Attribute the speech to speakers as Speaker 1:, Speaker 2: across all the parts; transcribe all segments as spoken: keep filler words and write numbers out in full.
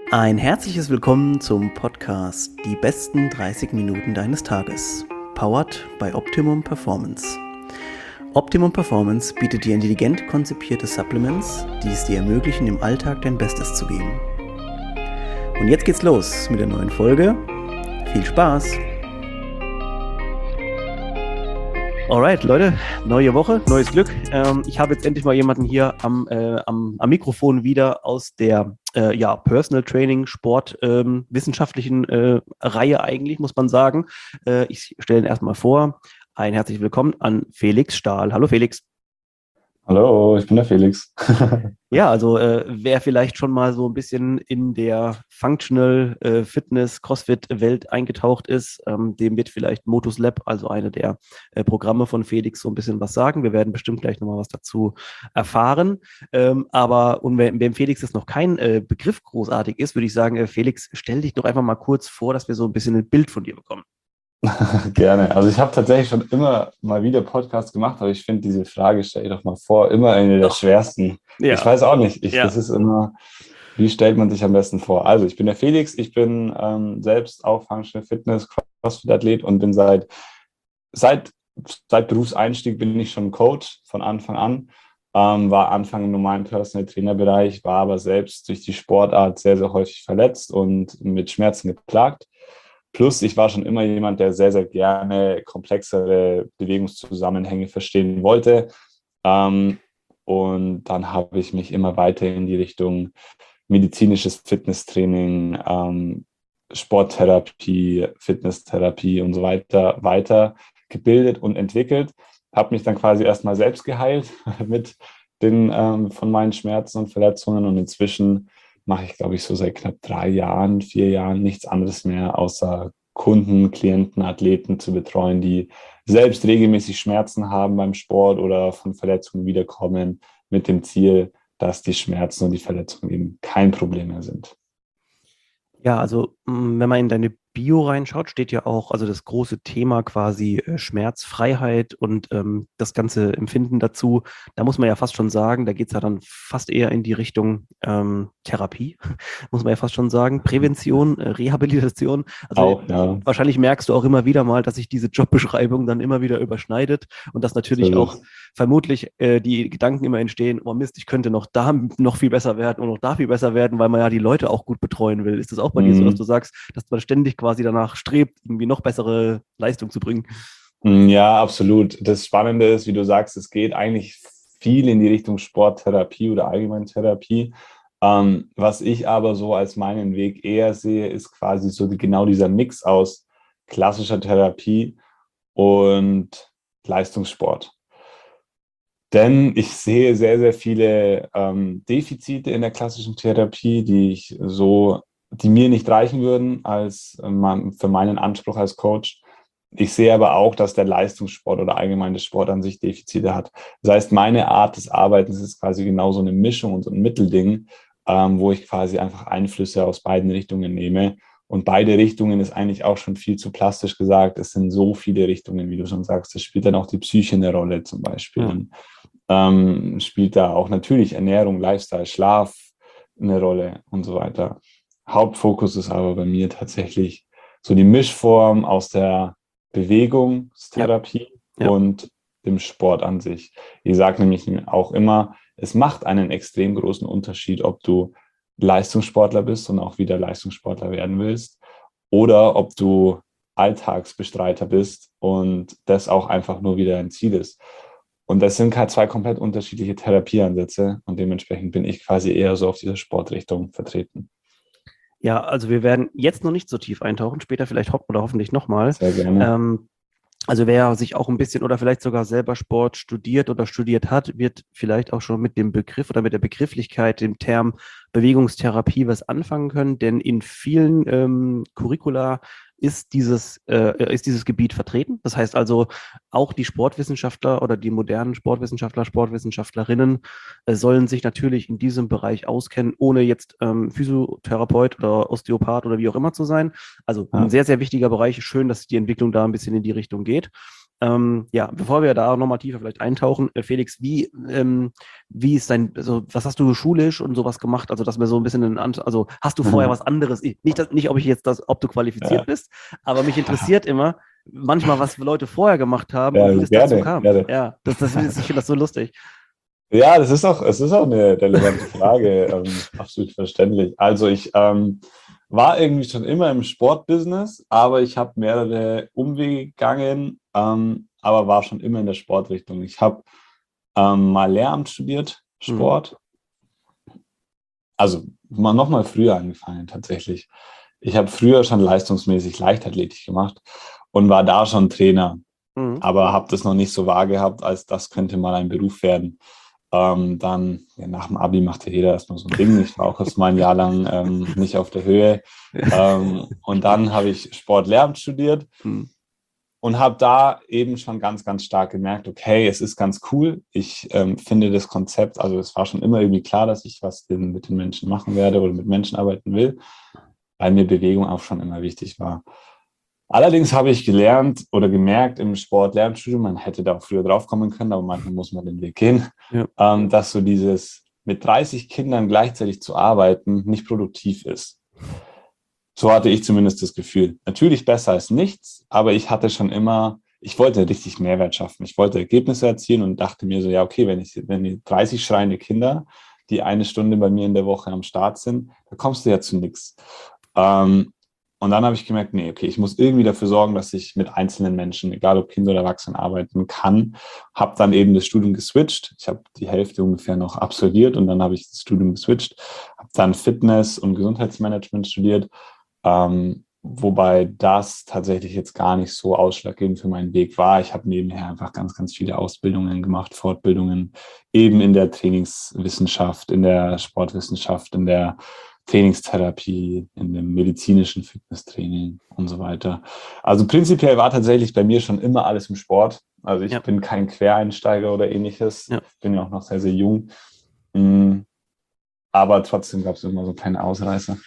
Speaker 1: Ein herzliches Willkommen zum Podcast Die besten dreißig Minuten deines Tages, powered by Optimum Performance. Optimum Performance bietet dir intelligent konzipierte Supplements, die es dir ermöglichen, im Alltag dein Bestes zu geben. Und jetzt geht's los mit der neuen Folge. Viel Spaß! Alright, Leute, neue Woche, neues Glück. Ähm, ich habe jetzt endlich mal jemanden hier am, äh, am, am Mikrofon wieder aus der äh, ja, Personal Training, Sport, ähm, wissenschaftlichen äh, Reihe eigentlich, muss man sagen. Äh, ich stelle ihn erstmal vor. Ein herzliches Willkommen an Felix Stahl. Hallo Felix.
Speaker 2: Hallo, ich bin der Felix.
Speaker 1: Ja, also äh, wer vielleicht schon mal so ein bisschen in der Functional äh, Fitness, CrossFit-Welt eingetaucht ist, ähm, dem wird vielleicht Motus Lab, also eine der äh, Programme von Felix, so ein bisschen was sagen. Wir werden bestimmt gleich nochmal was dazu erfahren. Ähm, aber und wenn, wenn Felix jetzt noch kein äh, Begriff großartig ist, würde ich sagen, äh, Felix, stell dich doch einfach mal kurz vor, dass wir so ein bisschen ein Bild von dir bekommen.
Speaker 2: Gerne. Also ich habe tatsächlich schon immer mal wieder Podcasts gemacht, aber ich finde diese Frage, stell dir doch mal vor, immer eine der
Speaker 1: Doch.
Speaker 2: schwersten. Ich
Speaker 1: Ja,
Speaker 2: weiß auch nicht. Ich,
Speaker 1: ja.
Speaker 2: das ist immer, wie stellt man sich am besten vor? Also ich bin der Felix, ich bin ähm, selbst auch Functional Fitness, CrossFit-Athlet und bin seit, seit, seit Berufseinstieg bin ich schon Coach von Anfang an. Ähm, war Anfang im normalen Personal Trainer-Bereich, war aber selbst durch die Sportart sehr, sehr häufig verletzt und mit Schmerzen geplagt. Plus, ich war schon immer jemand, der sehr, sehr gerne komplexere Bewegungszusammenhänge verstehen wollte. Ähm, und dann habe ich mich immer weiter in die Richtung medizinisches Fitnesstraining, ähm, Sporttherapie, Fitnesstherapie und so weiter weitergebildet und entwickelt. Habe mich dann quasi erstmal selbst geheilt mit den ähm, von meinen Schmerzen und Verletzungen und inzwischen mache ich, glaube ich, so seit knapp drei Jahren, vier Jahren nichts anderes mehr, außer Kunden, Klienten, Athleten zu betreuen, die selbst regelmäßig Schmerzen haben beim Sport oder von Verletzungen wiederkommen, mit dem Ziel, dass die Schmerzen und die Verletzungen eben kein Problem mehr sind.
Speaker 1: Ja, also mh, wenn man in deine Bio reinschaut, steht ja auch, also das große Thema quasi äh, Schmerzfreiheit und ähm, das ganze Empfinden dazu. Da muss man ja fast schon sagen, da geht es ja dann fast eher in die Richtung ähm, Therapie, muss man ja fast schon sagen, Prävention, äh, Rehabilitation. Also äh,
Speaker 2: Auch, ja,
Speaker 1: wahrscheinlich merkst du auch immer wieder mal, dass sich diese Jobbeschreibung dann immer wieder überschneidet und dass
Speaker 2: so
Speaker 1: natürlich
Speaker 2: ist
Speaker 1: auch
Speaker 2: es.
Speaker 1: vermutlich äh, die Gedanken immer entstehen, oh Mist, ich könnte noch da noch viel besser werden und noch da viel besser werden, weil man ja die Leute auch gut betreuen will. Ist das auch bei dir so, dass du
Speaker 2: Mhm.
Speaker 1: sagst, dass man ständig quasi danach strebt, irgendwie noch bessere Leistung zu bringen?
Speaker 2: Ja, absolut. Das Spannende ist, wie du sagst, es geht eigentlich viel in die Richtung Sporttherapie oder Allgemeintherapie. Ähm, was ich aber so als meinen Weg eher sehe, ist quasi so die, genau dieser Mix aus klassischer Therapie und Leistungssport. Denn ich sehe sehr, sehr viele ähm, Defizite in der klassischen Therapie, die ich so, die mir nicht reichen würden als ähm, für meinen Anspruch als Coach. Ich sehe aber auch, dass der Leistungssport oder allgemein der Sport an sich Defizite hat. Das heißt, meine Art des Arbeitens ist quasi genau so eine Mischung und so ein Mittelding, ähm, wo ich quasi einfach Einflüsse aus beiden Richtungen nehme. Und beide Richtungen ist eigentlich auch schon viel zu plastisch gesagt. Es sind so viele Richtungen, wie du schon sagst. Es spielt dann auch die Psyche eine Rolle zum Beispiel.
Speaker 1: Ja.
Speaker 2: Dann ähm, spielt da auch natürlich Ernährung, Lifestyle, Schlaf eine Rolle und so weiter. Hauptfokus ist aber bei mir tatsächlich so die Mischform aus der
Speaker 1: Ja,
Speaker 2: Bewegungstherapie
Speaker 1: ja.
Speaker 2: und dem Sport an sich. Ich sage nämlich auch immer, es macht einen extrem großen Unterschied, ob du Leistungssportler bist und auch wieder Leistungssportler werden willst oder ob du Alltagsbestreiter bist und das auch einfach nur wieder ein Ziel ist. Und das sind halt zwei komplett unterschiedliche Therapieansätze und dementsprechend bin ich quasi eher so auf dieser Sportrichtung vertreten.
Speaker 1: Ja, also wir werden jetzt noch nicht so tief eintauchen, später vielleicht ho oder hoffentlich nochmal.
Speaker 2: Sehr gerne.
Speaker 1: Ähm, Also wer sich auch ein bisschen oder vielleicht sogar selber Sport studiert oder studiert hat, wird vielleicht auch schon mit dem Begriff oder mit der Begrifflichkeit, dem Term Bewegungstherapie was anfangen können, denn in vielen ähm, Curricula ist dieses, äh, ist dieses Gebiet vertreten. Das heißt also, auch die Sportwissenschaftler oder die modernen Sportwissenschaftler, Sportwissenschaftlerinnen äh, sollen sich natürlich in diesem Bereich auskennen, ohne jetzt ähm, Physiotherapeut oder Osteopath oder wie auch immer zu sein. Also ein
Speaker 2: Ja.
Speaker 1: sehr, sehr wichtiger Bereich. Schön, dass die Entwicklung da ein bisschen in die Richtung geht. Ähm, ja, bevor wir da nochmal tiefer vielleicht eintauchen, äh, Felix, wie, ähm, wie ist dein, also was hast du schulisch und sowas gemacht? Also, dass wir so ein bisschen, in, also hast du vorher was anderes, nicht, dass, nicht, ob ich jetzt das, ob du qualifiziert
Speaker 2: Ja,
Speaker 1: bist, aber mich interessiert immer manchmal, was Leute vorher gemacht haben und
Speaker 2: ja,
Speaker 1: wie das dazu
Speaker 2: gerne,
Speaker 1: kam.
Speaker 2: gerne.
Speaker 1: Ja, das, das, ich finde das so lustig.
Speaker 2: Ja, das ist auch, es ist auch eine relevante Frage, ähm, absolut verständlich. Also ich ähm, war irgendwie schon immer im Sportbusiness, aber ich habe mehrere Umwege gegangen, ähm, aber war schon immer in der Sportrichtung. Ich habe ähm, mal Lehramt studiert,
Speaker 1: Mhm.
Speaker 2: Sport, also mal noch mal früher angefangen tatsächlich. Ich habe früher schon leistungsmäßig Leichtathletik gemacht und war da schon Trainer,
Speaker 1: Mhm.
Speaker 2: aber habe das noch nicht so wahr gehabt, als das könnte mal ein Beruf werden. Ähm, dann ja, nach dem Abi machte jeder erstmal so ein Ding. Ich war auch erst mal ein Jahr lang ähm, nicht auf der Höhe. Ähm, und
Speaker 1: Verstehe.
Speaker 2: dann habe ich Sportlehramt studiert
Speaker 1: Mhm.
Speaker 2: und habe da eben schon ganz, ganz stark gemerkt, okay, es ist ganz cool. Ich ähm, finde das Konzept, also es war schon immer irgendwie klar, dass ich was den, mit den Menschen machen werde oder mit Menschen arbeiten will, weil mir Bewegung auch schon immer wichtig war. Allerdings habe ich gelernt oder gemerkt im Sport-Lernstudium, man hätte da auch früher drauf kommen können, aber manchmal muss man den Weg gehen,
Speaker 1: Ja.
Speaker 2: ähm, dass so dieses mit dreißig Kindern gleichzeitig zu arbeiten nicht produktiv ist. So hatte ich zumindest das Gefühl. Natürlich besser als nichts, aber ich hatte schon immer, ich wollte richtig Mehrwert schaffen. Ich wollte Ergebnisse erzielen und dachte mir so, ja, okay, wenn ich, wenn die dreißig schreiende Kinder, die eine Stunde bei mir in der Woche am Start sind, da kommst du ja zu nichts. Ähm, und dann habe ich gemerkt, nee, okay, ich muss irgendwie dafür sorgen, dass ich mit einzelnen Menschen, egal ob Kinder oder Erwachsene, arbeiten kann. Habe dann eben das Studium geswitcht. Ich habe die Hälfte ungefähr noch absolviert und dann habe ich das Studium geswitcht. Habe dann Fitness und Gesundheitsmanagement studiert, ähm, wobei das tatsächlich jetzt gar nicht so ausschlaggebend für meinen Weg war. Ich habe nebenher einfach ganz, ganz viele Ausbildungen gemacht, Fortbildungen, eben in der Trainingswissenschaft, in der Sportwissenschaft, in der Trainingstherapie, in dem medizinischen Fitnesstraining und so weiter. Also prinzipiell war tatsächlich bei mir schon immer alles im Sport. Also ich
Speaker 1: Ja.
Speaker 2: bin kein Quereinsteiger oder ähnliches.
Speaker 1: Ja.
Speaker 2: Bin ja auch noch sehr, sehr jung. Mm, aber trotzdem gab es immer so kleine Ausreißer.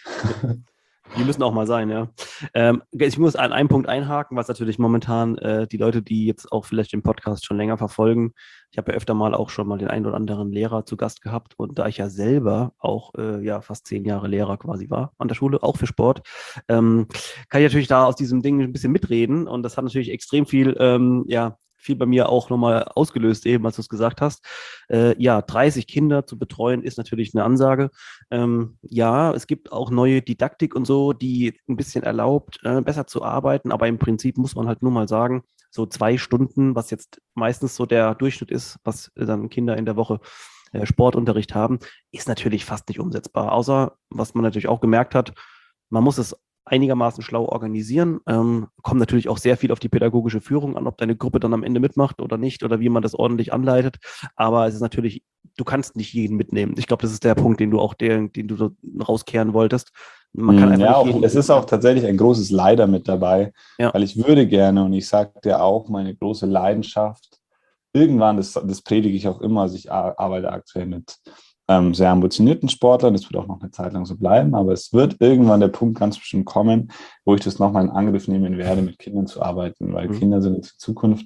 Speaker 1: Die müssen auch mal sein, ja. Ähm, ich muss an einem Punkt einhaken, was natürlich momentan äh, die Leute, die jetzt auch vielleicht den Podcast schon länger verfolgen, ich habe ja öfter mal auch schon mal den einen oder anderen Lehrer zu Gast gehabt und da ich ja selber auch äh, ja fast zehn Jahre Lehrer quasi war an der Schule, auch für Sport, ähm, kann ich natürlich da aus diesem Ding ein bisschen mitreden und das hat natürlich extrem viel, ähm, ja, viel bei mir auch nochmal ausgelöst, eben als du es gesagt hast. Äh, ja, dreißig Kinder zu betreuen ist natürlich eine Ansage. Ähm, ja, es gibt auch neue Didaktik und so, die ein bisschen erlaubt, äh, besser zu arbeiten, aber im Prinzip muss man halt nur mal sagen, so zwei Stunden, was jetzt meistens so der Durchschnitt ist, was dann Kinder in der Woche äh, Sportunterricht haben, ist natürlich fast nicht umsetzbar. Außer, was man natürlich auch gemerkt hat, man muss es einigermaßen schlau organisieren. Ähm, kommt natürlich auch sehr viel auf die pädagogische Führung an, ob deine Gruppe dann am Ende mitmacht oder nicht oder wie man das ordentlich anleitet. Aber es ist natürlich, du kannst nicht jeden mitnehmen. Ich glaube, das ist der Punkt, den du auch, den, den du so rauskehren wolltest. Man kann einfach
Speaker 2: Ja,
Speaker 1: nicht
Speaker 2: auch, es
Speaker 1: jeden,
Speaker 2: ist
Speaker 1: ja,
Speaker 2: auch tatsächlich ein großes Leider mit dabei,
Speaker 1: ja,
Speaker 2: weil ich würde gerne, und ich sage dir auch, meine große Leidenschaft, irgendwann, das, das predige ich auch immer, also ich arbeite aktuell mit ähm, sehr ambitionierten Sportlern, das wird auch noch eine Zeit lang so bleiben, aber es wird irgendwann der Punkt ganz bestimmt kommen, wo ich das nochmal in Angriff nehmen werde, mit Kindern zu arbeiten, weil
Speaker 1: mhm.
Speaker 2: Kinder sind jetzt die Zukunft.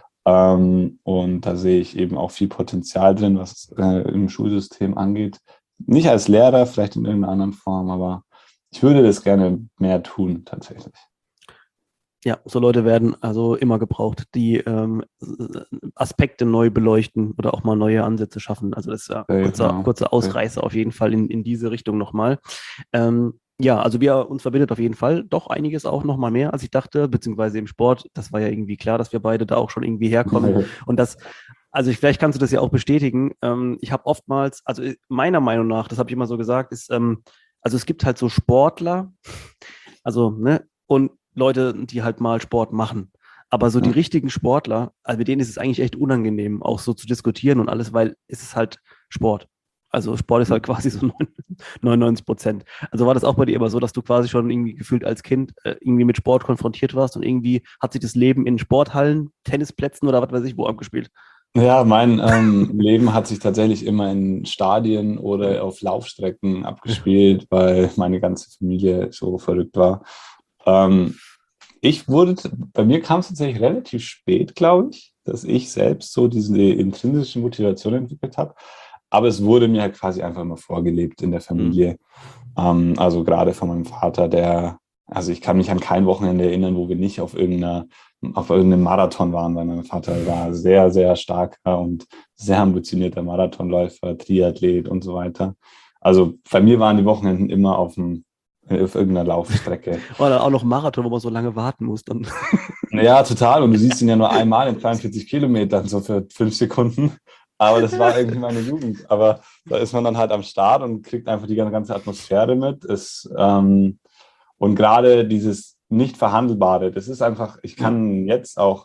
Speaker 2: Ähm, und da sehe ich eben auch viel Potenzial drin, was äh, im Schulsystem angeht. Nicht als Lehrer, vielleicht in irgendeiner anderen Form, aber ich würde das gerne mehr tun, tatsächlich.
Speaker 1: Ja, so Leute werden also immer gebraucht, die ähm, Aspekte neu beleuchten oder auch mal neue Ansätze schaffen. Also das ist ja
Speaker 2: Safe,
Speaker 1: kurzer,
Speaker 2: ja.
Speaker 1: kurzer
Speaker 2: Safe.
Speaker 1: Ausreißer auf jeden Fall in, in diese Richtung nochmal. Ähm, ja, also wir uns verbindet auf jeden Fall doch einiges auch nochmal mehr, als ich dachte, beziehungsweise im Sport. Das war ja irgendwie klar, dass wir beide da auch schon irgendwie herkommen. Und das, also ich, vielleicht kannst du das ja auch bestätigen. Ähm, ich habe oftmals, also meiner Meinung nach, das habe ich immer so gesagt, ist, ähm, also es gibt halt so Sportler, also, ne, und Leute, die halt mal Sport machen. Aber so die
Speaker 2: Ja.
Speaker 1: richtigen Sportler, also mit denen ist es eigentlich echt unangenehm, auch so zu diskutieren und alles, weil es ist halt Sport. Also Sport ist halt quasi so neunundneunzig Prozent. Also war das auch bei dir immer so, dass du quasi schon irgendwie gefühlt als Kind äh, irgendwie mit Sport konfrontiert warst und irgendwie hat sich das Leben in Sporthallen, Tennisplätzen oder was weiß ich wo abgespielt?
Speaker 2: Ja, mein ähm, Leben hat sich tatsächlich immer in Stadien
Speaker 1: Ja.
Speaker 2: oder auf Laufstrecken abgespielt, weil meine ganze Familie so verrückt war. Ähm, Ich wurde, bei mir kam es tatsächlich relativ spät, glaube ich, dass ich selbst so diese intrinsische Motivation entwickelt habe. Aber es wurde mir halt quasi einfach immer vorgelebt in der
Speaker 1: Mhm.
Speaker 2: Familie. Ähm, also gerade von meinem Vater, der, also ich kann mich an kein Wochenende erinnern, wo wir nicht auf irgendeiner, auf irgendeinem Marathon waren, weil mein Vater war sehr, sehr starker und sehr ambitionierter Marathonläufer, Triathlet und so weiter. Also bei mir waren die Wochenenden immer auf dem, auf irgendeiner Laufstrecke.
Speaker 1: Oder auch noch ein Marathon, wo man so lange warten muss. Dann.
Speaker 2: Ja, total. Und du siehst ihn ja nur einmal in zweiundvierzig Kilometern, so für fünf Sekunden. Aber das war irgendwie meine Jugend. Aber da ist man dann halt am Start und kriegt einfach die ganze Atmosphäre mit. Es, ähm, und gerade dieses nicht Verhandelbare, das ist einfach, ich
Speaker 1: Ja.
Speaker 2: kann jetzt auch,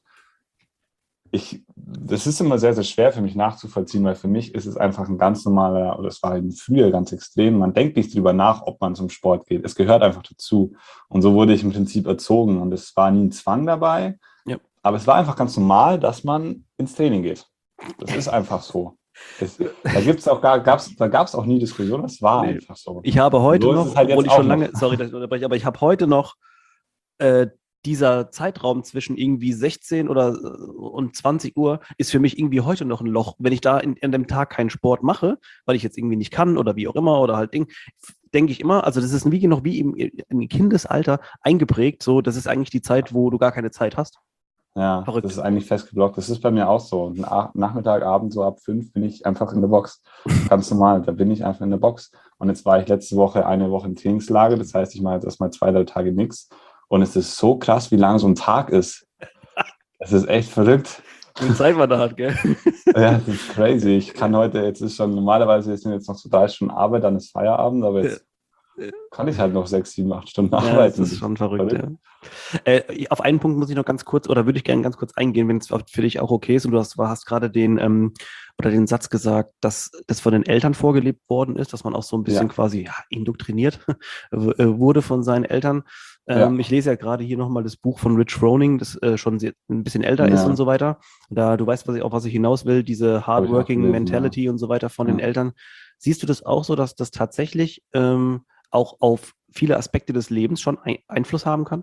Speaker 2: ich, das ist immer sehr, sehr schwer für mich nachzuvollziehen, weil für mich ist es einfach ein ganz normaler, oder es war eben früher ganz extrem, man denkt nicht drüber nach, ob man zum Sport geht. Es gehört einfach dazu. Und so wurde ich im Prinzip erzogen und es war nie ein Zwang dabei,
Speaker 1: Ja.
Speaker 2: aber es war einfach ganz normal, dass man ins Training geht. Das ist einfach so. Das, da gibt's auch gar, gab's, da gab es auch nie Diskussion, das war
Speaker 1: Nee.
Speaker 2: einfach so.
Speaker 1: Ich habe
Speaker 2: Und
Speaker 1: heute
Speaker 2: so ist
Speaker 1: noch,
Speaker 2: es halt
Speaker 1: obwohl
Speaker 2: jetzt
Speaker 1: ich
Speaker 2: auch
Speaker 1: schon
Speaker 2: noch.
Speaker 1: lange, sorry, dass ich unterbreche, aber ich habe heute noch äh, dieser Zeitraum zwischen irgendwie sechzehn oder äh, und zwanzig Uhr ist für mich irgendwie heute noch ein Loch. Wenn ich da in, in dem Tag keinen Sport mache, weil ich jetzt irgendwie nicht kann oder wie auch immer oder halt Ding, denke ich immer, also das ist wie noch wie im, im Kindesalter eingeprägt, so das ist eigentlich die Zeit, wo du gar keine Zeit hast.
Speaker 2: Ja, das
Speaker 1: Verrückt.
Speaker 2: ist eigentlich festgeblockt. Das ist bei mir auch so. Nach, Nachmittag, Abend, so ab fünf bin ich einfach in der Box. Ganz normal, da bin ich einfach in der Box. Und jetzt war ich letzte Woche eine Woche im Trainingslager. Das heißt, ich mache jetzt erstmal zwei, drei Tage nichts. Und es ist so krass, wie lang so ein Tag ist. Es ist echt verrückt.
Speaker 1: Wie viel Zeit man da hat, gell?
Speaker 2: Ja, das ist crazy. Ich kann heute, jetzt ist schon, normalerweise sind jetzt noch so drei Stunden Arbeit, dann ist Feierabend, aber jetzt kann ich halt noch sechs, sieben, acht Stunden
Speaker 1: Ja, das
Speaker 2: arbeiten.
Speaker 1: ist schon verrückt,
Speaker 2: Verrückt.
Speaker 1: ja. Äh, auf einen Punkt muss ich noch ganz kurz, oder würde ich gerne ganz kurz eingehen, wenn es für dich auch okay ist. Und du hast, hast gerade den, ähm, oder den Satz gesagt, dass das von den Eltern vorgelebt worden ist, dass man auch so ein bisschen
Speaker 2: Ja,
Speaker 1: quasi ja, indoktriniert äh, wurde von seinen Eltern. Ähm,
Speaker 2: ja,
Speaker 1: ich lese ja gerade hier nochmal das Buch von Rich Froning, das äh, schon sehr, ein bisschen älter ist und
Speaker 2: ja,
Speaker 1: so weiter. Da du weißt, was ich, auf was ich hinaus will, diese
Speaker 2: habe ich auch
Speaker 1: Hardworking
Speaker 2: gelesen, ja.
Speaker 1: Mentality und so weiter von den
Speaker 2: Ja.
Speaker 1: Eltern. Siehst du das auch so, dass das tatsächlich ähm, auch auf viele Aspekte des Lebens schon ein Einfluss haben kann?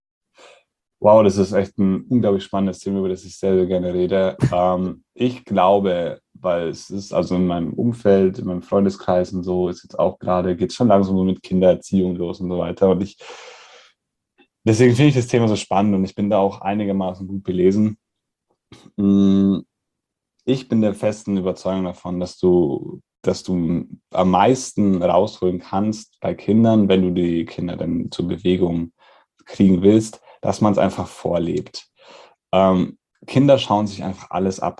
Speaker 2: Wow, das ist echt ein unglaublich spannendes Thema, über das ich sehr, sehr gerne rede. Ähm, ich glaube, weil es ist also in meinem Umfeld, in meinem Freundeskreis und so, ist jetzt auch gerade, geht es schon langsam so mit Kindererziehung los und so weiter. Und ich, deswegen finde ich das Thema so spannend und ich bin da auch einigermaßen gut belesen. Mm, Ich bin der festen Überzeugung davon, dass du, dass du am meisten rausholen kannst bei Kindern, wenn du die Kinder dann zur Bewegung kriegen willst, dass man es einfach vorlebt. Ähm, Kinder schauen sich einfach alles ab.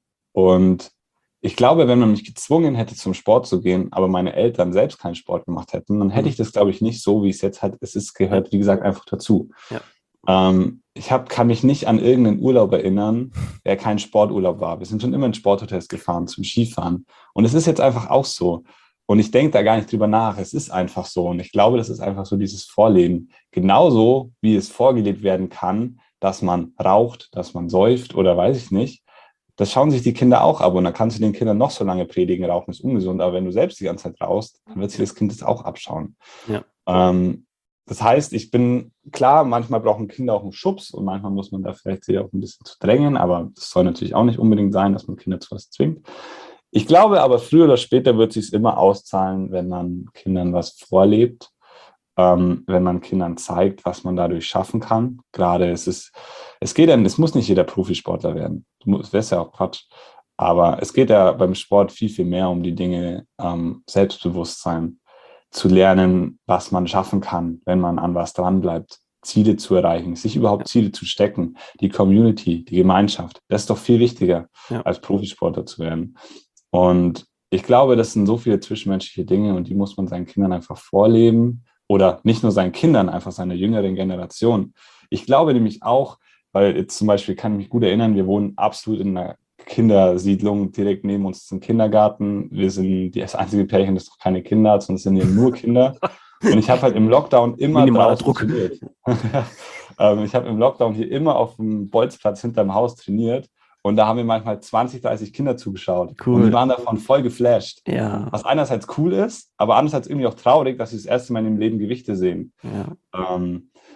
Speaker 2: Und ich glaube, wenn man mich gezwungen hätte, zum Sport zu gehen, aber meine Eltern selbst keinen Sport gemacht hätten, dann hätte
Speaker 1: Mhm.
Speaker 2: ich das, glaube ich, nicht so, wie es jetzt hat. Es ist,
Speaker 1: Ja,
Speaker 2: gehört, wie gesagt, einfach dazu.
Speaker 1: ja.
Speaker 2: Ähm, ich hab, kann mich nicht an irgendeinen Urlaub erinnern, der kein Sporturlaub war. Wir sind schon immer in Sporthotels gefahren zum Skifahren. Und es ist jetzt einfach auch so. Und ich denke da gar nicht drüber nach. Es ist einfach so. Und ich glaube, das ist einfach so dieses Vorleben. Genauso wie es vorgelebt werden kann, dass man raucht, dass man säuft oder weiß ich nicht. Das schauen sich die Kinder auch ab. Und dann kannst du den Kindern noch so lange predigen, Rauchen ist ungesund. Aber wenn du selbst die ganze Zeit rauchst, dann wird sich das Kind das auch abschauen.
Speaker 1: Ja.
Speaker 2: Ähm, das heißt, ich bin klar, manchmal brauchen Kinder auch einen Schubs und manchmal muss man da vielleicht sie auch ein bisschen zu drängen, aber das soll natürlich auch nicht unbedingt sein, dass man Kinder zu was zwingt. Ich glaube aber, früher oder später wird es sich immer auszahlen, wenn man Kindern was vorlebt, ähm, wenn man Kindern zeigt, was man dadurch schaffen kann. Gerade es ist, es geht dann, es muss nicht jeder Profisportler werden. Das wäre ja auch Quatsch. Aber es geht ja beim Sport viel, viel mehr um die Dinge ähm, Selbstbewusstsein, zu lernen, was man schaffen kann, wenn man an was dranbleibt, Ziele zu erreichen, sich überhaupt Ziele zu stecken, die Community, die Gemeinschaft. Das ist doch viel wichtiger,
Speaker 1: Ja.
Speaker 2: als Profisportler zu werden. Und ich glaube, das sind so viele zwischenmenschliche Dinge und die muss man seinen Kindern einfach vorleben oder nicht nur seinen Kindern, einfach seiner jüngeren Generation. Ich glaube nämlich auch, weil jetzt zum Beispiel kann ich mich gut erinnern, wir wohnen absolut in einer Kindersiedlung, direkt neben uns ist ein Kindergarten. Wir sind das einzige Pärchen, das noch keine Kinder hat, sondern es sind hier nur Kinder. Und ich habe halt im Lockdown immer
Speaker 1: Minimaler
Speaker 2: draußen
Speaker 1: Druck.
Speaker 2: trainiert. ähm, ich habe im Lockdown hier immer auf dem Bolzplatz hinterm Haus trainiert. Und da haben wir manchmal zwanzig, dreißig Kinder zugeschaut.
Speaker 1: Cool.
Speaker 2: Und die waren davon voll geflasht.
Speaker 1: Ja.
Speaker 2: Was einerseits cool ist, aber andererseits irgendwie auch traurig, dass sie das erste Mal in ihrem Leben Gewichte sehen.
Speaker 1: Ja.
Speaker 2: Ähm,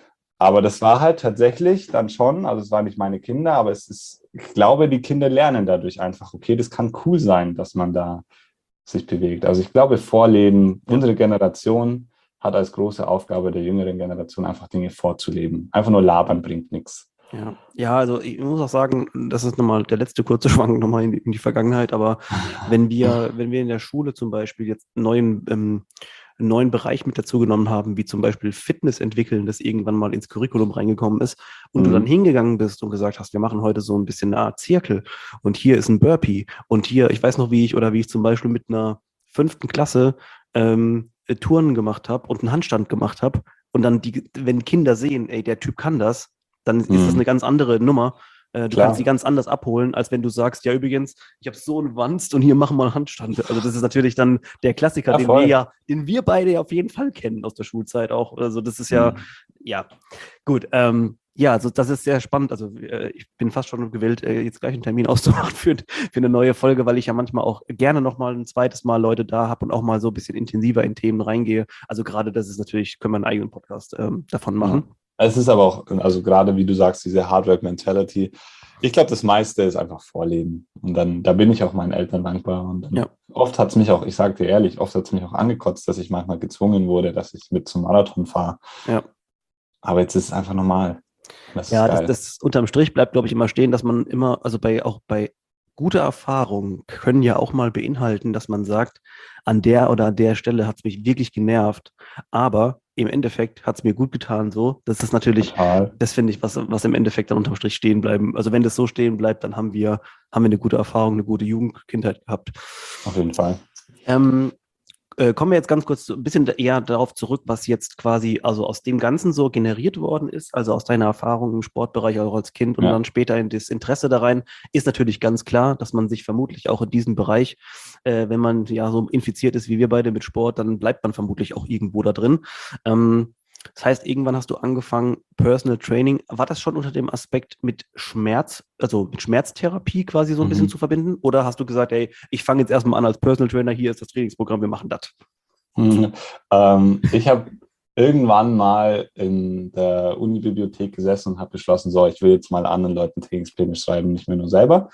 Speaker 2: Aber das war halt tatsächlich dann schon, also es waren nicht meine Kinder, aber es ist, ich glaube, die Kinder lernen dadurch einfach, okay, das kann cool sein, dass man da sich bewegt. Also ich glaube, Vorleben, unsere Generation hat als große Aufgabe der jüngeren Generation einfach Dinge vorzuleben. Einfach nur labern bringt nichts.
Speaker 1: Ja, ja, also ich muss auch sagen, das ist nochmal der letzte kurze Schwank nochmal in die, in die Vergangenheit, aber wenn wir, wenn wir in der Schule zum Beispiel jetzt einen neuen, ähm, einen neuen Bereich mit dazu genommen haben, wie zum Beispiel Fitness entwickeln, das irgendwann mal ins Curriculum reingekommen ist und du dann
Speaker 2: Mhm.
Speaker 1: hingegangen bist und gesagt hast, wir machen heute so ein bisschen eine Art Zirkel und hier ist ein Burpee und hier, ich weiß noch, wie ich oder wie ich zum Beispiel mit einer fünften Klasse ähm, äh, Touren gemacht habe und einen Handstand gemacht habe und dann die, wenn Kinder sehen, ey, der Typ kann das, dann ist das eine
Speaker 2: Mhm.
Speaker 1: ganz andere Nummer. Äh, du kannst die
Speaker 2: Klar.
Speaker 1: ganz anders abholen, als wenn du sagst, ja übrigens, ich habe so einen Wanst und hier machen wir einen Handstand. Also das ist natürlich dann der Klassiker,
Speaker 2: Ja,
Speaker 1: den wir
Speaker 2: voll.
Speaker 1: ja, den wir beide ja auf jeden Fall kennen aus der Schulzeit auch. Also das ist ja,
Speaker 2: Mhm.
Speaker 1: ja, gut. Ähm, ja, also das ist sehr spannend. Also äh, ich bin fast schon gewillt, äh, jetzt gleich einen Termin auszumachen für, für eine neue Folge, weil ich ja manchmal auch gerne nochmal ein zweites Mal Leute da habe und auch mal so ein bisschen intensiver in Themen reingehe. Also gerade das ist natürlich, können wir einen eigenen Podcast ähm, davon
Speaker 2: Ja.
Speaker 1: machen.
Speaker 2: Es ist aber auch, also gerade wie du sagst, diese Hardwork-Mentality. Ich glaube, das meiste ist einfach Vorleben. Und dann, da bin ich auch meinen Eltern dankbar. Und dann,
Speaker 1: Ja,
Speaker 2: oft hat es mich auch, ich sage dir ehrlich, oft hat es mich auch angekotzt, dass ich manchmal gezwungen wurde, dass ich mit zum Marathon fahre.
Speaker 1: ja.
Speaker 2: Aber jetzt ist es einfach normal. Das ist
Speaker 1: Ja, das,
Speaker 2: geil.
Speaker 1: das unterm Strich bleibt, glaube ich, immer stehen, dass man immer, also bei auch bei gute Erfahrungen können ja auch mal beinhalten, dass man sagt, an der oder an der Stelle hat es mich wirklich genervt, aber im Endeffekt hat es mir gut getan so. Das ist natürlich,
Speaker 2: Total.
Speaker 1: das finde ich, was, was im Endeffekt dann unterm Strich stehen bleiben. Also wenn das so stehen bleibt, dann haben wir, haben wir eine gute Erfahrung, eine gute Jugend, Kindheit gehabt.
Speaker 2: Auf jeden Fall.
Speaker 1: Ähm, äh, kommen wir jetzt ganz kurz so ein bisschen eher darauf zurück, was jetzt quasi also aus dem Ganzen so generiert worden ist, also aus deiner Erfahrung im Sportbereich auch als Kind und
Speaker 2: Ja.
Speaker 1: dann später in das Interesse da rein, ist natürlich ganz klar, dass man sich vermutlich auch in diesem Bereich, äh, wenn man ja so infiziert ist wie wir beide mit Sport, dann bleibt man vermutlich auch irgendwo da drin. Ähm, das heißt, irgendwann hast du angefangen, Personal Training. War das schon unter dem Aspekt mit Schmerz, also mit Schmerztherapie quasi so ein bisschen
Speaker 2: Mhm.
Speaker 1: zu verbinden? Oder hast du gesagt, ey, ich fange jetzt erstmal an als Personal Trainer, hier ist das Trainingsprogramm, wir machen das?
Speaker 2: Mhm. Ähm, ich habe irgendwann mal in der Unibibliothek gesessen und habe beschlossen, so, ich will jetzt mal anderen Leuten Trainingspläne schreiben, nicht mehr nur selber.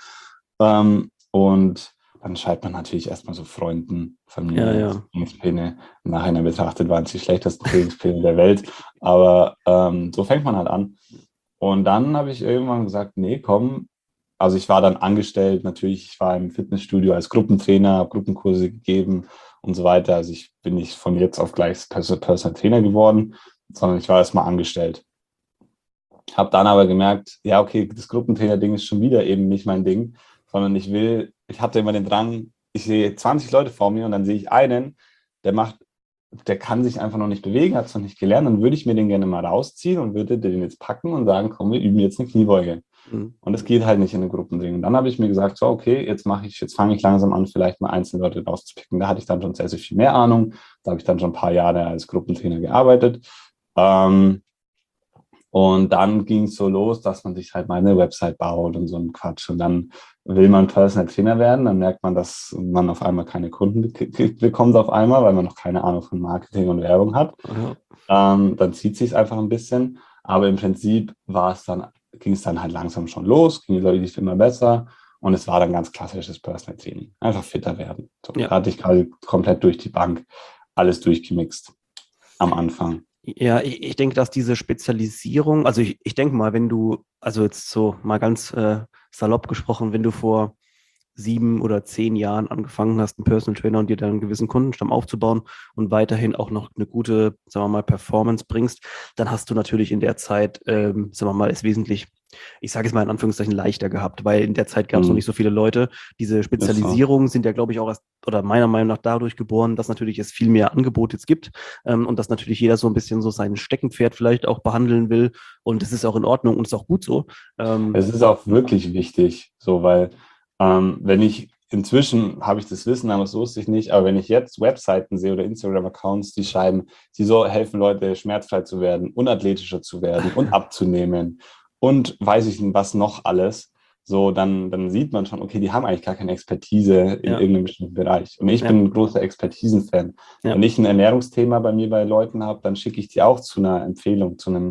Speaker 2: Ähm, und dann schreibt man natürlich erstmal so Freunden,
Speaker 1: Ja,
Speaker 2: Familie,
Speaker 1: ja.
Speaker 2: Trainingspläne. Im Nachhinein betrachtet waren es die schlechtesten Trainingspläne der Welt. Aber ähm, so fängt man halt an. Und dann habe ich irgendwann gesagt, nee, komm. Also ich war dann angestellt, natürlich, ich war im Fitnessstudio als Gruppentrainer, habe Gruppenkurse gegeben und so weiter. Also ich bin nicht von jetzt auf gleich Personal Trainer geworden, sondern ich war erstmal angestellt. Habe dann aber gemerkt, ja, okay, das Gruppentrainer-Ding ist schon wieder eben nicht mein Ding, sondern ich will, ich hatte immer den Drang, ich sehe zwanzig Leute vor mir und dann sehe ich einen, der macht, der kann sich einfach noch nicht bewegen, hat es noch nicht gelernt, dann würde ich mir den gerne mal rausziehen und würde den jetzt packen und sagen, komm, wir üben jetzt eine Kniebeuge.
Speaker 1: Mhm.
Speaker 2: Und es geht halt nicht in den Gruppending. Und dann habe ich mir gesagt, so, okay, jetzt mache ich, jetzt fange ich langsam an, vielleicht mal einzelne Leute rauszupicken. Da hatte ich dann schon sehr, sehr viel mehr Ahnung. Da habe ich dann schon ein paar Jahre als Gruppentrainer gearbeitet. Ähm, und dann ging es so los, dass man sich halt mal eine Website baut und so ein Quatsch. Und dann will man Personal Trainer werden, dann merkt man, dass man auf einmal keine Kunden be- bekommt auf einmal, weil man noch keine Ahnung von Marketing und Werbung hat.
Speaker 1: Ja.
Speaker 2: Ähm, dann zieht sich einfach ein bisschen. Aber im Prinzip war es dann, ging es dann halt langsam schon los, ging die Leute nicht immer besser. Und es war dann ganz klassisches Personal Training. Einfach fitter werden. So,
Speaker 1: Ja.
Speaker 2: da hatte ich quasi komplett durch die Bank alles durchgemixt am Anfang.
Speaker 1: Ja, ich, ich denke, dass diese Spezialisierung, also ich, ich denke mal, wenn du, also jetzt so mal ganz äh, salopp gesprochen, wenn du vor sieben oder zehn Jahren angefangen hast, einen Personal Trainer und dir dann einen gewissen Kundenstamm aufzubauen und weiterhin auch noch eine gute, sagen wir mal, Performance bringst, dann hast du natürlich in der Zeit, ähm, sagen wir mal, es wesentlich, ich sage es mal in Anführungszeichen, leichter gehabt, weil in der Zeit gab es noch
Speaker 2: Hm,
Speaker 1: nicht so viele Leute. Diese
Speaker 2: ist so.
Speaker 1: Spezialisierungen sind ja, glaube ich, auch erst, oder meiner Meinung nach dadurch geboren, dass natürlich es viel mehr Angebot jetzt gibt ähm, und dass natürlich jeder so ein bisschen so sein Steckenpferd vielleicht auch behandeln will und das ist auch in Ordnung und ist auch gut so. Ähm,
Speaker 2: Es ist auch wirklich wichtig, so, weil ähm, wenn ich inzwischen habe ich das Wissen, aber das wusste ich nicht, aber wenn ich jetzt Webseiten sehe oder Instagram-Accounts, die schreiben, sie so helfen Leute, schmerzfrei zu werden, unathletischer zu werden und abzunehmen und weiß ich nicht, was noch alles, so, dann, dann sieht man schon, okay, die haben eigentlich gar keine Expertise in
Speaker 1: ja,
Speaker 2: irgendeinem bestimmten Bereich. Und ich
Speaker 1: ja,
Speaker 2: bin ein großer Expertisen-Fan.
Speaker 1: ja,
Speaker 2: Wenn ich ein Ernährungsthema bei mir bei Leuten habe, dann schicke ich die auch zu einer Empfehlung, zu einem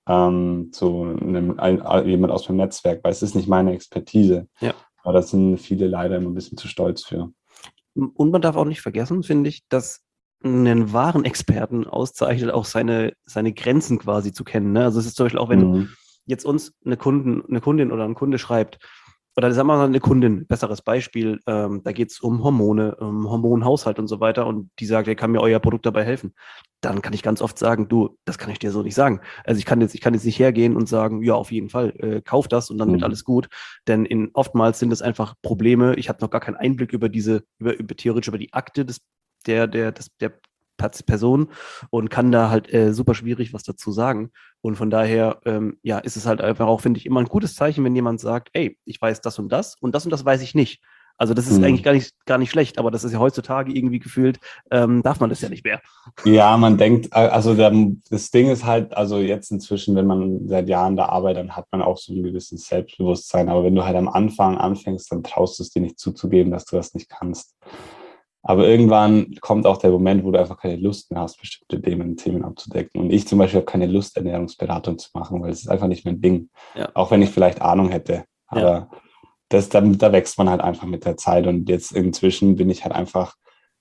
Speaker 2: ähm, zu einem, ein, jemand aus meinem Netzwerk, weil es ist nicht meine Expertise.
Speaker 1: Ja.
Speaker 2: Aber da sind viele leider immer ein bisschen zu stolz für.
Speaker 1: Und man darf auch nicht vergessen, finde ich, dass einen wahren Experten auszeichnet, auch seine, seine Grenzen quasi zu kennen. Ne? Also es ist zum Beispiel auch, wenn du
Speaker 2: Mhm.
Speaker 1: jetzt uns eine Kunden, eine Kundin oder ein Kunde schreibt, oder sagen wir mal eine Kundin, besseres Beispiel, ähm, da geht es um Hormone, um Hormonhaushalt und so weiter und die sagt, ihr kann mir euer Produkt dabei helfen. Dann kann ich ganz oft sagen, du, das kann ich dir so nicht sagen. Also ich kann jetzt, ich kann jetzt nicht hergehen und sagen, ja, auf jeden Fall, äh, kauf das und dann wird
Speaker 2: Mhm.
Speaker 1: alles gut. Denn in oftmals sind es einfach Probleme. Ich habe noch gar keinen Einblick über diese, über, über theoretisch über die Akte des, der, der, des, der Person und kann da halt äh, super schwierig was dazu sagen. Und von daher, ähm, ja, ist es halt einfach auch, finde ich, immer ein gutes Zeichen, wenn jemand sagt, ey, ich weiß das und das und das und das weiß ich nicht. Also das ist eigentlich
Speaker 2: Mhm.
Speaker 1: gar nicht, gar nicht schlecht, aber das ist ja heutzutage irgendwie gefühlt, ähm, darf man das ja nicht mehr.
Speaker 2: Ja, man denkt, äh, also der, das Ding ist halt, also jetzt inzwischen, wenn man seit Jahren da arbeitet, dann hat man auch so ein gewisses Selbstbewusstsein. Aber wenn du halt am Anfang anfängst, dann traust du es dir nicht zuzugeben, dass du das nicht kannst. Aber irgendwann kommt auch der Moment, wo du einfach keine Lust mehr hast, bestimmte Themen, Themen abzudecken. Und ich zum Beispiel habe keine Lust, Ernährungsberatung zu machen, weil es ist einfach nicht mein Ding.
Speaker 1: Ja,
Speaker 2: Auch wenn ich vielleicht Ahnung hätte.
Speaker 1: ja.
Speaker 2: Aber das, da, da wächst man halt einfach mit der Zeit. Und jetzt inzwischen bin ich halt einfach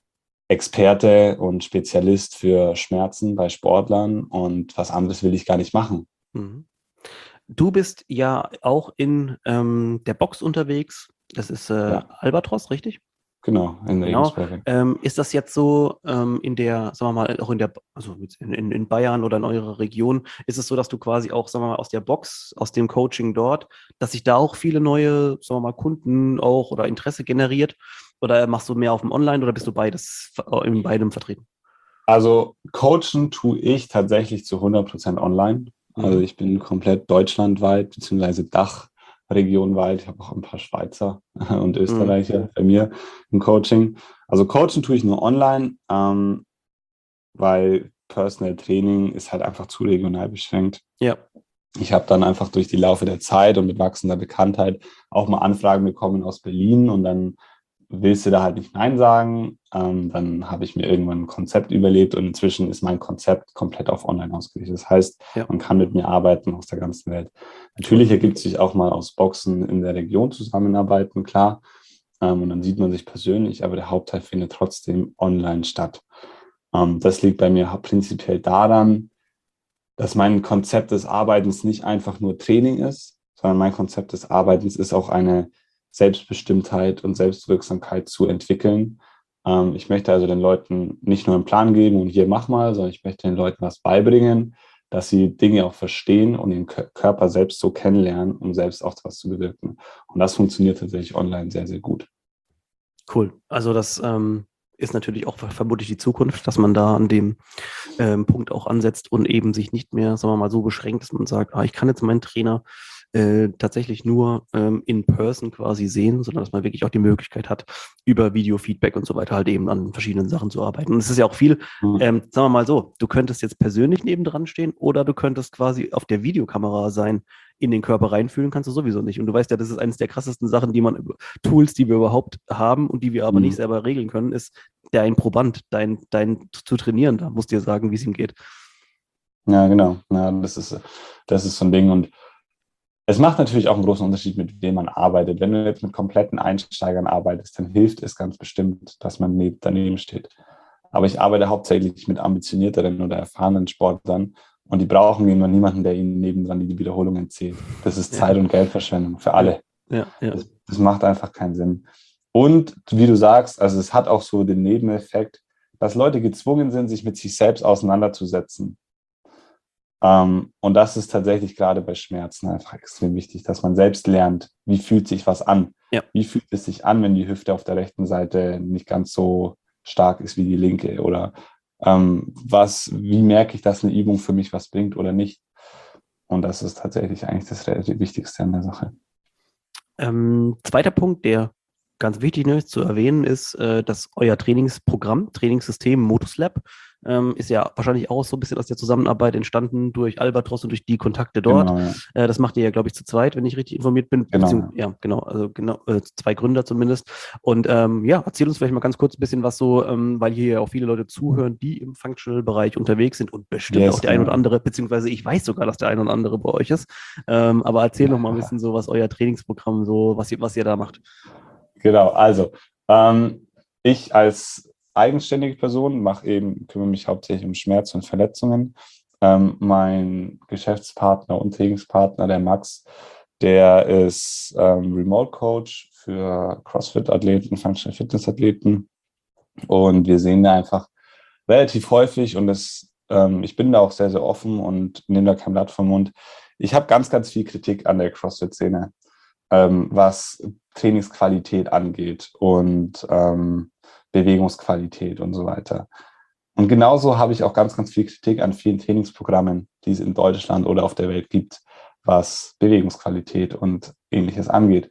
Speaker 2: Experte und Spezialist für Schmerzen bei Sportlern und was anderes will ich gar nicht machen.
Speaker 1: Mhm. Du bist ja auch in ähm, der Box unterwegs. Das ist äh,
Speaker 2: Ja,
Speaker 1: Albatros, richtig?
Speaker 2: genau, in
Speaker 1: Genau.
Speaker 2: Regensburg.
Speaker 1: Ähm, ist das jetzt so ähm, in der, sagen wir mal, auch in der, also in, in, in Bayern oder in eurer Region, ist es so, dass du quasi auch, sagen wir mal, aus der Box, aus dem Coaching dort, dass sich da auch viele neue, sagen wir mal, Kunden auch oder Interesse generiert? Oder machst du mehr auf dem Online oder bist du beides äh, in beidem vertreten?
Speaker 2: Also coachen tue ich tatsächlich zu hundert Prozent online. Also
Speaker 1: Mhm.
Speaker 2: ich bin komplett deutschlandweit beziehungsweise Dachregionweit. Ich habe auch ein paar Schweizer und
Speaker 1: Mhm.
Speaker 2: Österreicher bei mir im Coaching. Also coachen tue ich nur online, ähm, weil Personal Training ist halt einfach zu regional beschränkt.
Speaker 1: Ja.
Speaker 2: Ich habe dann einfach durch die Laufe der Zeit und mit wachsender Bekanntheit auch mal Anfragen bekommen aus Berlin und dann willst du da halt nicht Nein sagen. Ähm, dann habe ich mir irgendwann ein Konzept überlegt und inzwischen ist mein Konzept komplett auf Online ausgerichtet. Das heißt,
Speaker 1: Ja.
Speaker 2: man kann mit mir arbeiten aus der ganzen Welt.
Speaker 1: Cool.
Speaker 2: Natürlich ergibt sich auch mal aus Boxen in der Region zusammenarbeiten, klar. Ähm, und dann sieht man sich persönlich, aber der Hauptteil findet trotzdem online statt. Ähm, das liegt bei mir prinzipiell daran, dass mein Konzept des Arbeitens nicht einfach nur Training ist, sondern mein Konzept des Arbeitens ist auch eine Selbstbestimmtheit und Selbstwirksamkeit zu entwickeln. Ähm, ich möchte also den Leuten nicht nur einen Plan geben und hier mach mal, sondern ich möchte den Leuten was beibringen, dass sie Dinge auch verstehen und den Körper selbst so kennenlernen, um selbst auch was zu bewirken. Und das funktioniert tatsächlich online sehr, sehr gut.
Speaker 1: Cool. Also das ähm, ist natürlich auch vermutlich die Zukunft, dass man da an dem ähm, Punkt auch ansetzt und eben sich nicht mehr, sagen wir mal, so beschränkt, dass man sagt, ah, ich kann jetzt meinen Trainer äh, tatsächlich nur ähm, in person quasi sehen, sondern dass man wirklich auch die Möglichkeit hat, über Videofeedback und so weiter halt eben an verschiedenen Sachen zu arbeiten. Und es ist ja auch viel,
Speaker 2: Mhm.
Speaker 1: ähm, sagen wir mal so, du könntest jetzt persönlich nebendran stehen oder du könntest quasi auf der Videokamera sein, in den Körper reinfühlen kannst du sowieso nicht. Und du weißt ja, das ist eines der krassesten Sachen, die man, Tools, die wir überhaupt haben und die wir aber nicht
Speaker 2: Mhm.
Speaker 1: selber regeln können, ist dein Proband, dein, dein zu trainieren. Da musst du dir sagen, wie es ihm geht.
Speaker 2: Ja, genau. Ja, das ist, das ist so ein Ding. Und es macht natürlich auch einen großen Unterschied, mit wem man arbeitet. Wenn du jetzt mit kompletten Einsteigern arbeitest, dann hilft es ganz bestimmt, dass man neben, daneben steht. Aber ich arbeite hauptsächlich mit ambitionierteren oder erfahrenen Sportlern und die brauchen immer niemanden, der ihnen nebendran die Wiederholungen zählt. Das ist
Speaker 1: Ja,
Speaker 2: Zeit- und Geldverschwendung für
Speaker 1: ja,
Speaker 2: alle.
Speaker 1: ja, ja.
Speaker 2: Das, das macht einfach keinen Sinn. Und wie du sagst, also es hat auch so den Nebeneffekt, dass Leute gezwungen sind, sich mit sich selbst auseinanderzusetzen. Ähm, und das ist tatsächlich gerade bei Schmerzen einfach extrem wichtig, dass man selbst lernt, wie fühlt sich was an?
Speaker 1: Ja.
Speaker 2: Wie fühlt es sich an, wenn die Hüfte auf der rechten Seite nicht ganz so stark ist wie die linke? Oder ähm, was, wie merke ich, dass eine Übung für mich was bringt oder nicht? Und das ist tatsächlich eigentlich das Wichtigste an der Sache.
Speaker 1: Ähm, zweiter Punkt, der ganz wichtig ist zu erwähnen, ist, äh, dass euer Trainingsprogramm, Trainingssystem Modus Lab Ähm, ist ja wahrscheinlich auch so ein bisschen aus der Zusammenarbeit entstanden durch Albatros und durch die Kontakte dort.
Speaker 2: Genau, ja.
Speaker 1: Äh, das macht ihr ja, glaube ich, zu zweit, wenn ich richtig informiert bin.
Speaker 2: Genau,
Speaker 1: Beziehungs
Speaker 2: ja.
Speaker 1: ja, genau, also genau, äh, zwei Gründer zumindest. Und ähm, ja, erzähl uns vielleicht mal ganz kurz ein bisschen was so, ähm, weil hier ja auch viele Leute zuhören, die im Functional-Bereich unterwegs sind und bestimmt auch
Speaker 2: Yes,
Speaker 1: der ein oder
Speaker 2: genau.
Speaker 1: andere, beziehungsweise ich weiß sogar, dass der ein oder andere bei euch ist. Ähm, aber erzähl noch mal ein bisschen so, was euer Trainingsprogramm so, was ihr, was ihr da macht.
Speaker 2: Genau, also ähm, ich als eigenständige Person mache eben, kümmere mich hauptsächlich um Schmerz und Verletzungen. Ähm, mein Geschäftspartner und Trainingspartner, der Max, der ist ähm, Remote Coach für CrossFit-Athleten, Functional Fitness-Athleten. Und wir sehen da einfach relativ häufig und das, ähm, ich bin da auch sehr, sehr offen und nehme da kein Blatt vom Mund. Ich habe ganz, ganz viel Kritik an der CrossFit-Szene, ähm, was Trainingsqualität angeht und ähm, Bewegungsqualität und so weiter. Und genauso habe ich auch ganz, ganz viel Kritik an vielen Trainingsprogrammen, die es in Deutschland oder auf der Welt gibt, was Bewegungsqualität und Ähnliches angeht.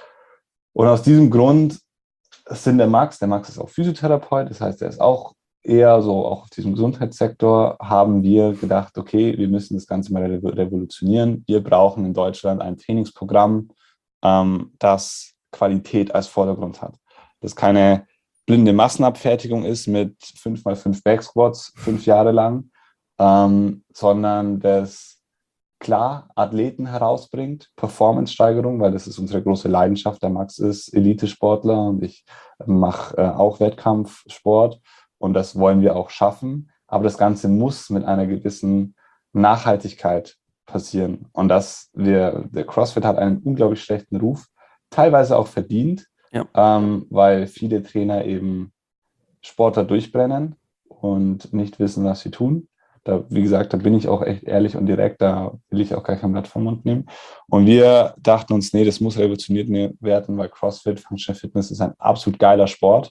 Speaker 2: Und aus diesem Grund sind der Max, der Max ist auch Physiotherapeut, das heißt, er ist auch eher so, auch auf diesem Gesundheitssektor, haben wir gedacht, okay, wir müssen das Ganze mal revolutionieren. Wir brauchen in Deutschland ein Trainingsprogramm, ähm, das Qualität als Vordergrund hat. Das keine blinde Massenabfertigung ist mit fünf mal fünf Backsquats fünf Jahre lang, ähm, sondern das klar Athleten herausbringt, Performance-Steigerung, weil das ist unsere große Leidenschaft. Der Max ist Elite-Sportler und ich mache äh, auch Wettkampfsport und das wollen wir auch schaffen. Aber das Ganze muss mit einer gewissen Nachhaltigkeit passieren. Und das wir, der CrossFit hat einen unglaublich schlechten Ruf, teilweise auch verdient,
Speaker 1: Ja.
Speaker 2: ähm, weil viele Trainer eben Sportler durchbrennen und nicht wissen, was sie tun. Da, wie gesagt, da bin ich auch echt ehrlich und direkt, da will ich auch gar kein Blatt vom Mund nehmen. Und wir dachten uns, nee, das muss revolutioniert werden, weil CrossFit, Functional Fitness ist ein absolut geiler Sport.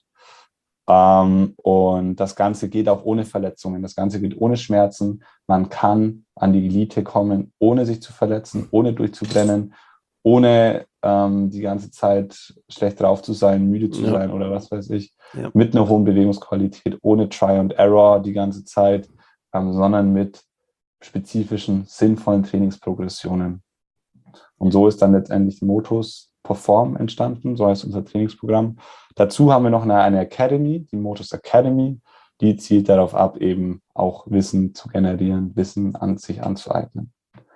Speaker 2: Ähm, und das Ganze geht auch ohne Verletzungen, das Ganze geht ohne Schmerzen. Man kann an die Elite kommen, ohne sich zu verletzen, ohne durchzubrennen, ohne ähm, die ganze Zeit schlecht drauf zu sein, müde zu
Speaker 1: Ja.
Speaker 2: sein oder was weiß ich,
Speaker 1: Ja.
Speaker 2: mit einer hohen Bewegungsqualität, ohne Try and Error die ganze Zeit, ähm, sondern mit spezifischen, sinnvollen Trainingsprogressionen. Und so ist dann letztendlich Motus Perform entstanden, so heißt unser Trainingsprogramm. Dazu haben wir noch eine, eine Academy, die Motus Academy, die zielt darauf ab, eben auch Wissen zu generieren, Wissen an sich anzueignen.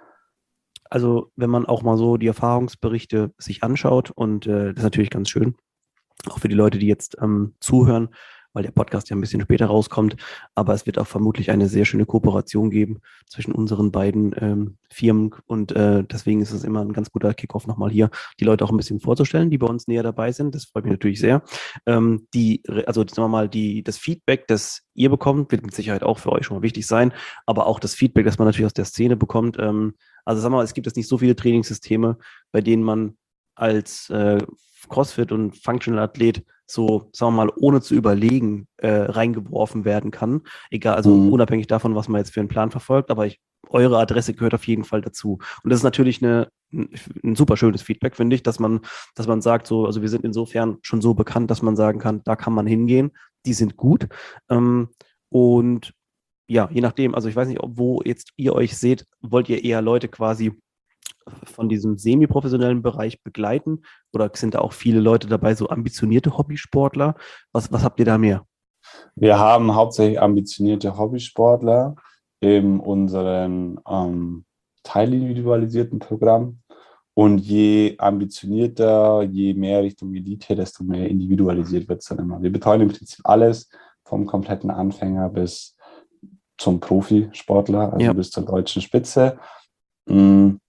Speaker 1: Also wenn man auch mal so die Erfahrungsberichte sich anschaut und äh, das ist natürlich ganz schön, auch für die Leute, die jetzt ähm, zuhören, weil der Podcast ja ein bisschen später rauskommt, aber es wird auch vermutlich eine sehr schöne Kooperation geben zwischen unseren beiden ähm, Firmen und äh, deswegen ist es immer ein ganz guter Kickoff nochmal hier, die Leute auch ein bisschen vorzustellen, die bei uns näher dabei sind. Das freut mich natürlich sehr. Ähm, die, also sagen wir mal, die, das Feedback, das ihr bekommt, wird mit Sicherheit auch für euch schon mal wichtig sein, aber auch das Feedback, das man natürlich aus der Szene bekommt. Ähm, also sagen wir mal, es gibt jetzt nicht so viele Trainingssysteme, bei denen man als äh, CrossFit und Functional-Athlet so, sagen wir mal, ohne zu überlegen, äh, reingeworfen werden kann. Egal, also
Speaker 2: Mhm.
Speaker 1: unabhängig davon, was man jetzt für einen Plan verfolgt, aber ich, eure Adresse gehört auf jeden Fall dazu. Und das ist natürlich eine, ein, ein super schönes Feedback, finde ich, dass man, dass man sagt, so, also wir sind insofern schon so bekannt, dass man sagen kann, da kann man hingehen, die sind gut. Ähm, und ja, je nachdem, also ich weiß nicht, wo jetzt ihr euch seht, wollt ihr eher Leute quasi von diesem semi-professionellen Bereich begleiten? Oder sind da auch viele Leute dabei, so ambitionierte Hobbysportler? Was, was habt ihr da mehr?
Speaker 2: Wir haben hauptsächlich ambitionierte Hobbysportler in unserem ähm, teilindividualisierten Programm. Und je ambitionierter, je mehr Richtung Elite, desto mehr individualisiert wird es dann immer. Wir betreuen im Prinzip alles, vom kompletten Anfänger bis zum Profisportler, also
Speaker 1: Ja.
Speaker 2: bis zur deutschen Spitze. Wir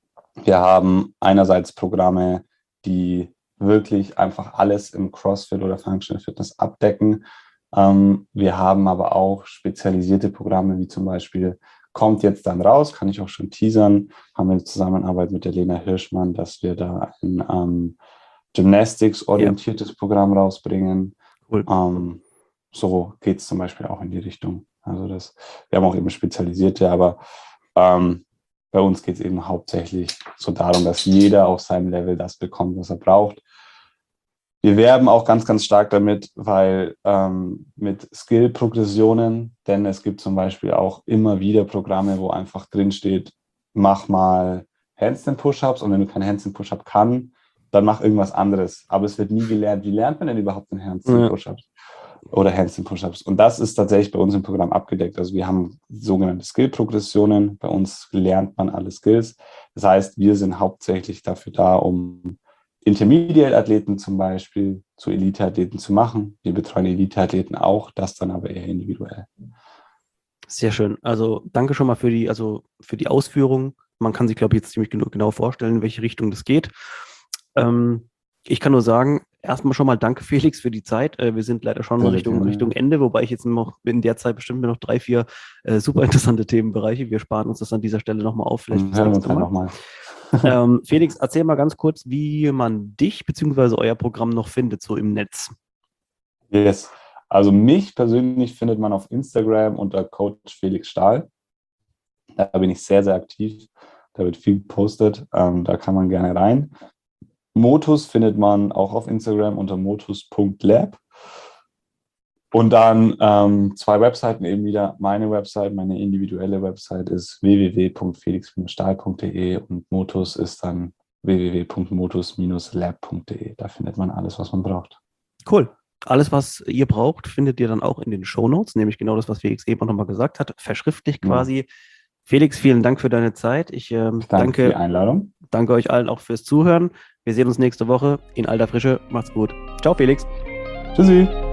Speaker 2: haben einerseits Programme, die wirklich einfach alles im CrossFit oder Functional Fitness abdecken. Wir haben aber auch spezialisierte Programme, wie zum Beispiel kommt jetzt dann raus, kann ich auch schon teasern, haben wir eine Zusammenarbeit mit der Lena Hirschmann, dass wir da ein ähm, Gymnastics-orientiertes ja. Programm rausbringen.
Speaker 1: Cool.
Speaker 2: Ähm, so geht es zum Beispiel auch in die Richtung. Also das, wir haben auch eben spezialisierte, aber ähm, bei uns geht es eben hauptsächlich so darum, dass jeder auf seinem Level das bekommt, was er braucht. Wir werben auch ganz, ganz stark damit, weil ähm, mit Skill-Progressionen, denn es gibt zum Beispiel auch immer wieder Programme, wo einfach drin steht, mach mal Handstand-Push-Ups und wenn du kein Handstand-Push-Up kannst, dann mach irgendwas anderes. Aber es wird nie gelernt, wie lernt man denn überhaupt den Handstand-Push-Ups oder Handstand-Push-Ups. Und das ist tatsächlich bei uns im Programm abgedeckt. Also wir haben sogenannte Skill-Progressionen. Bei uns lernt man alle Skills. Das heißt, wir sind hauptsächlich dafür da, um Intermediate-Athleten zum Beispiel zu Elite-Athleten zu machen. Wir betreuen Elite-Athleten auch, das dann aber eher individuell.
Speaker 1: Sehr schön. Also danke schon mal für die, also für die Ausführung. Man kann sich, glaube ich, jetzt ziemlich genau vorstellen, in welche Richtung das geht. Ähm, ich kann nur sagen, erstmal schon mal danke, Felix, für die Zeit. Äh, wir sind leider schon
Speaker 2: Sehr
Speaker 1: Richtung,
Speaker 2: gerne.
Speaker 1: Richtung Ende, wobei ich jetzt noch in der Zeit bestimmt noch drei, vier äh, super interessante Themenbereiche. Wir sparen uns das an dieser Stelle nochmal auf. Vielleicht
Speaker 2: Und hören wir uns halt nochmal.
Speaker 1: ähm, Felix, erzähl mal ganz kurz, wie man dich bzw. euer Programm noch findet, so im Netz.
Speaker 2: Yes. Also mich persönlich findet man auf Instagram unter Coach Felix Stahl. Da bin ich sehr, sehr aktiv. Da wird viel gepostet. Ähm, da kann man gerne rein. Motus findet man auch auf Instagram unter motus punkt lab. Und dann ähm, zwei Webseiten eben wieder. Meine Website, meine individuelle Website ist w w w punkt felix stahl punkt d e und Motus ist dann w w w punkt motus lab punkt d e. Da findet man alles, was man braucht.
Speaker 1: Cool. Alles, was ihr braucht, findet ihr dann auch in den Shownotes, nämlich genau das, was Felix eben auch nochmal gesagt hat, verschriftlicht quasi. Ja. Felix, vielen Dank für deine Zeit. Ich ähm,
Speaker 2: danke, danke
Speaker 1: für
Speaker 2: die Einladung.
Speaker 1: Danke euch allen auch fürs Zuhören. Wir sehen uns nächste Woche in alter Frische. Macht's gut. Ciao, Felix.
Speaker 2: Tschüssi.